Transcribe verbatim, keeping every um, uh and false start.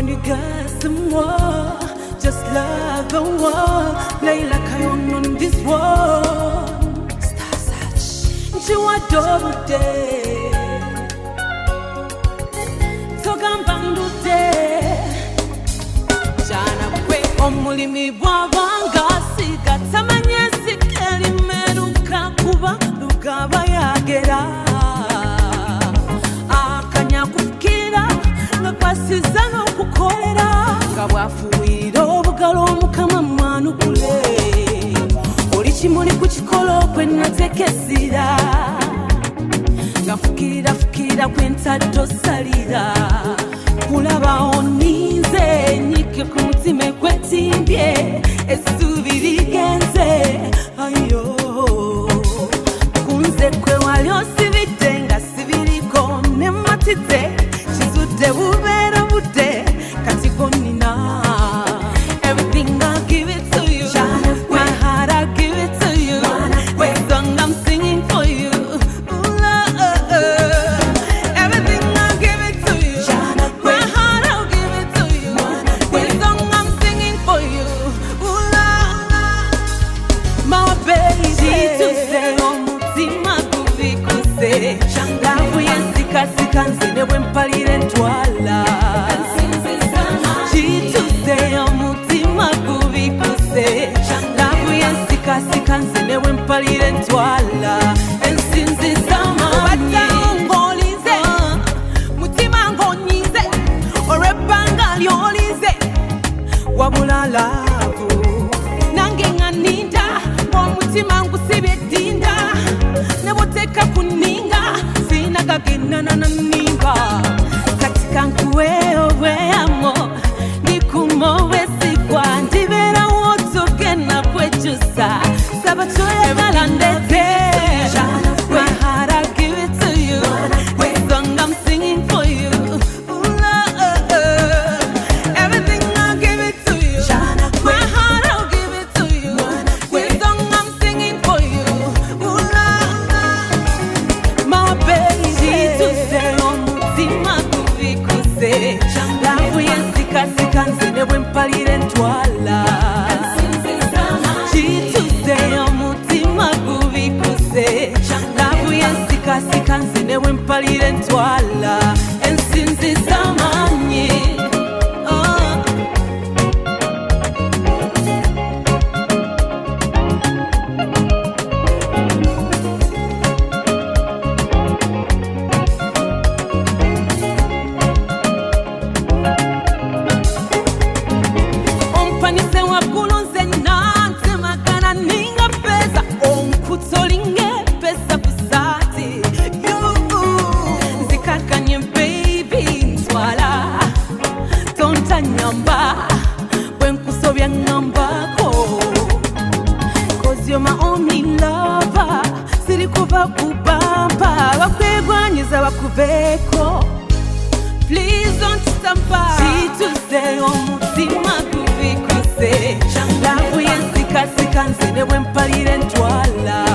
moi, just love the one, play like I own on this world. Star Search, you are double day. Togambandu day. Jana kwe omulimi bwabanga siga tamanye sikeli meruka kuba lugaba yagera. Akanya kukira ngakwasizana okukolera nga bwafuwira obugalo mukama mwanukule oli kimuli ku kikolo kwe natekesira ngafukirira fukirira kwentadde salira kulaba oninze nyike ku mutima ekwetimbye essuubi ligenze ayo kunze kwe wali osibidde nga sibiriko ne matidde kizudde bubeera budde kati gonina everything I give it to you, my heart I give it to you, this song I'm singing for you, ooh, love. Everything I give it to you, my heart I'll give it to you, this song I'm singing for you, ooh, love. My baby, tuze omutima gubikuse lavu yensika sika nzine bwempalire ntwala kituze omutima gubikuse lavu yensika sika nzine bwempalire ntwala ensinziza manyi ng'olize mutima ng'onyize olw'ebbanga ly'olize wabula laavu nange nga ninda omutima ngusibye dinda ne bw'oteeka ku nninga sinagagendana na nnimba katika nkuwe obweyamo ndikumo obwesigwa ndibeerawo togenda kwekyusa saba kyoyagala ndete. My heart I give it to you, this song I'm singing for you, ooh, love. Everything I give it to you, my heart I'll give it to you, this song I'm singing for you, ooh, love. My baby, tuze omutima gubikuse lavu yensika sika nzine bwempalire ntwala kituze omutima gubikuse lavu yensika sika nzine bwempalire ntwala ensinziza manyi. Oh. Ompanise waggulu nze nante magana ninga pesa onkutolinge pesa ku saati nzikakanye baby ntwala tontanyamba bwe nkusobya ngambako cause you're my only lover siri kuva kubamba bakwegwanyiza bakubeeko. Please don't stand by. Kituze omutima gubikuse lavu yensika sika nzine bwempalire ntwala